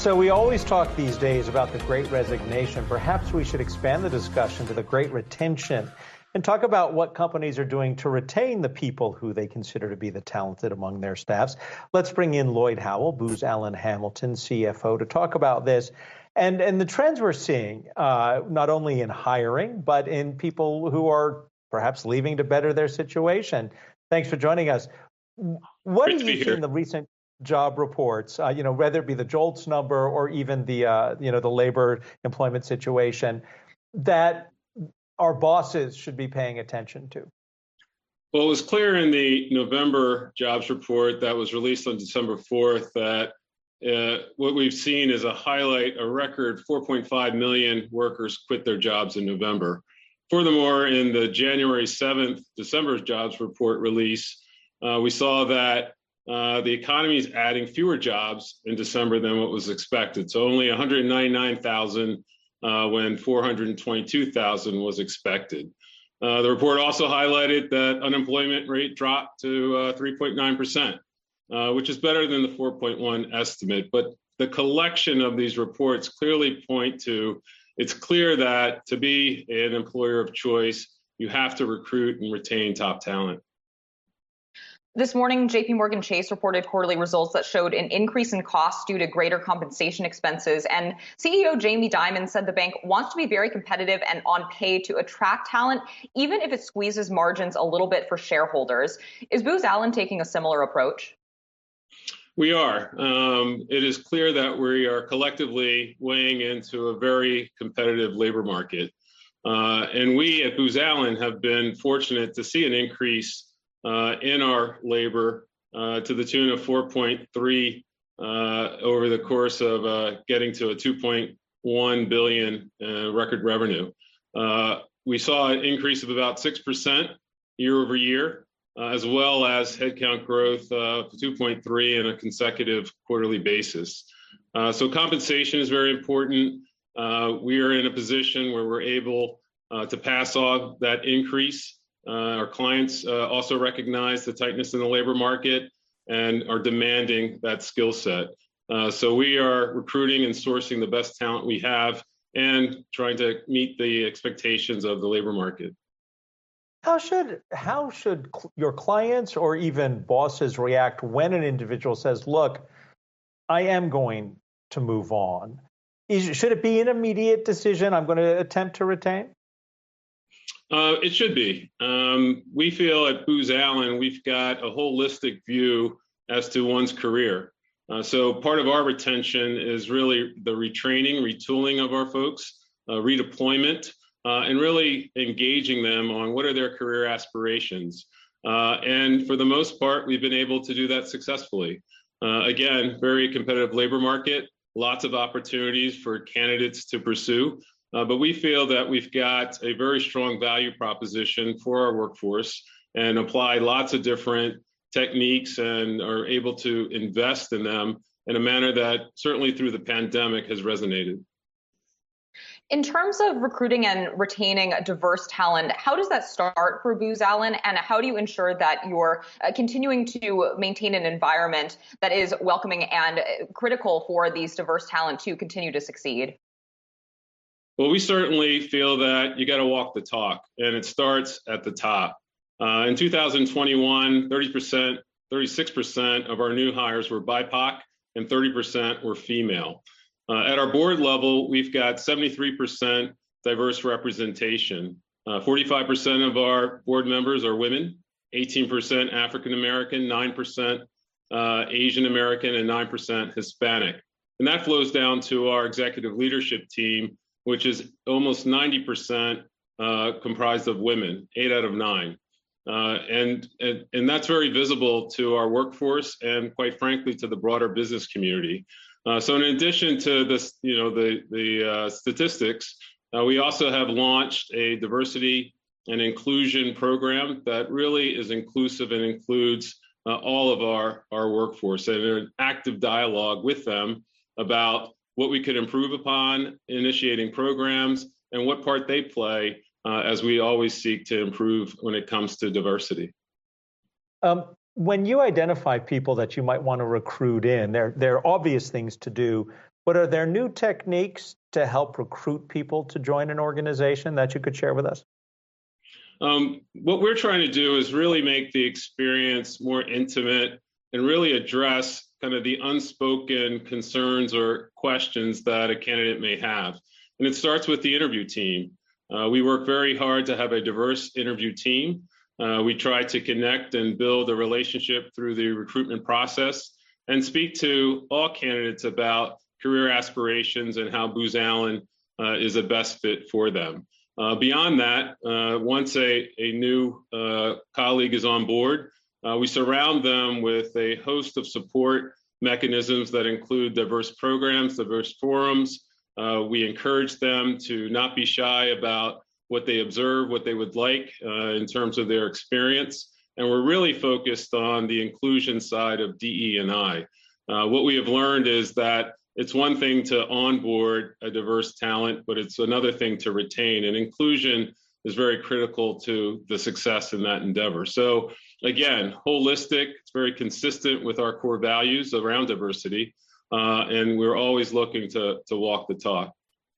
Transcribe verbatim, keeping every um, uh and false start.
So we always talk these days about the Great Resignation. Perhaps we should expand the discussion to the Great Retention and talk about what companies are doing to retain the people who they consider to be the talented among their staffs. Let's bring in Lloyd Howell, Booz Allen Hamilton, C F O, to talk about this and, and the trends we're seeing, uh, not only in hiring, but in people who are perhaps leaving to better their situation. Thanks for joining us. What do you see in the recent job reports, uh, you know, whether it be the JOLTS number or even the, uh, you know, the labor employment situation, that our bosses should be paying attention to? Well, it was clear in the November jobs report that was released on December fourth that uh, what we've seen is a highlight, a record four point five million workers quit their jobs in November. Furthermore, in the January seventh, December jobs report release, uh, we saw that uh, the economy is adding fewer jobs in December than what was expected. So only one hundred ninety-nine thousand uh, when four hundred twenty-two thousand was expected. Uh, the report also highlighted that unemployment rate dropped to uh, three point nine percent, uh, which is better than the four point one estimate. But the collection of these reports clearly point to, it's clear that to be an employer of choice, you have to recruit and retain top talent. This morning, J P Morgan Chase reported quarterly results that showed an increase in costs due to greater compensation expenses. And C E O Jamie Dimon said the bank wants to be very competitive and on pay to attract talent, even if it squeezes margins a little bit for shareholders. Is Booz Allen taking a similar approach? We are. Um, it is clear that we are collectively weighing into a very competitive labor market. Uh, and we at Booz Allen have been fortunate to see an increase Uh, in our labor uh, to the tune of four point three uh, over the course of uh, getting to a two point one billion uh, record revenue. Uh, we saw an increase of about six percent year over year, uh, as well as headcount growth of two point three on a consecutive quarterly basis. Uh, so compensation is very important. Uh, we are in a position where we're able uh, to pass on that increase. Uh, our clients uh, also recognize the tightness in the labor market and are demanding that skill set. Uh, so we are recruiting and sourcing the best talent we have and trying to meet the expectations of the labor market. How should how should your clients or even bosses react when an individual says, look, I am going to move on? Is, should it be an immediate decision? I'm going to attempt to retain? Uh, it should be. Um, we feel at Booz Allen, we've got a holistic view as to one's career. Uh, so part of our retention is really the retraining, retooling of our folks, uh, redeployment, uh, and really engaging them on what are their career aspirations. Uh, and for the most part, we've been able to do that successfully. Uh, again, very competitive labor market, lots of opportunities for candidates to pursue. Uh, but we feel that we've got a very strong value proposition for our workforce and apply lots of different techniques and are able to invest in them in a manner that certainly through the pandemic has resonated. In terms of recruiting and retaining diverse talent, how does that start for Booz Allen, and how do you ensure that you're uh, continuing to maintain an environment that is welcoming and critical for these diverse talent to continue to succeed? Well, we certainly feel that you got to walk the talk, and it starts at the top. Uh, in two thousand twenty-one, thirty percent, thirty-six percent of our new hires were B I P O C and thirty percent were female. Uh, at our board level, we've got seventy-three percent diverse representation. Uh, forty-five percent of our board members are women, eighteen percent African American, nine percent uh, Asian American, and nine percent Hispanic. And that flows down to our executive leadership team, which is almost ninety percent uh, comprised of women, eight out of nine. Uh, and, and, and that's very visible to our workforce and quite frankly, to the broader business community. Uh, so in addition to this, you know, the, the uh, statistics, uh, we also have launched a diversity and inclusion program that really is inclusive and includes uh, all of our, our workforce and an active dialogue with them about what we could improve upon, initiating programs, and what part they play uh, as we always seek to improve when it comes to diversity. Um, when you identify people that you might want to recruit in, there, there are obvious things to do But are there new techniques to help recruit people to join an organization that you could share with us? Um, what we're trying to do is really make the experience more intimate and really address kind of the unspoken concerns or questions that a candidate may have. And it starts with the interview team. Uh, we work very hard to have a diverse interview team. Uh, we try to connect and build a relationship through the recruitment process and speak to all candidates about career aspirations and how Booz Allen uh, is a best fit for them. Uh, beyond that, uh, once a, a new uh, colleague is on board, uh, we surround them with a host of support mechanisms that include diverse programs, diverse forums. Uh, we encourage them to not be shy about what they observe, what they would like uh, in terms of their experience. And we're really focused on the inclusion side of D E and I. Uh, what we have learned is that it's one thing to onboard a diverse talent, but it's another thing to retain. And inclusion is very critical to the success in that endeavor. So again, holistic, it's very consistent with our core values around diversity. Uh, and we're always looking to, to walk the talk.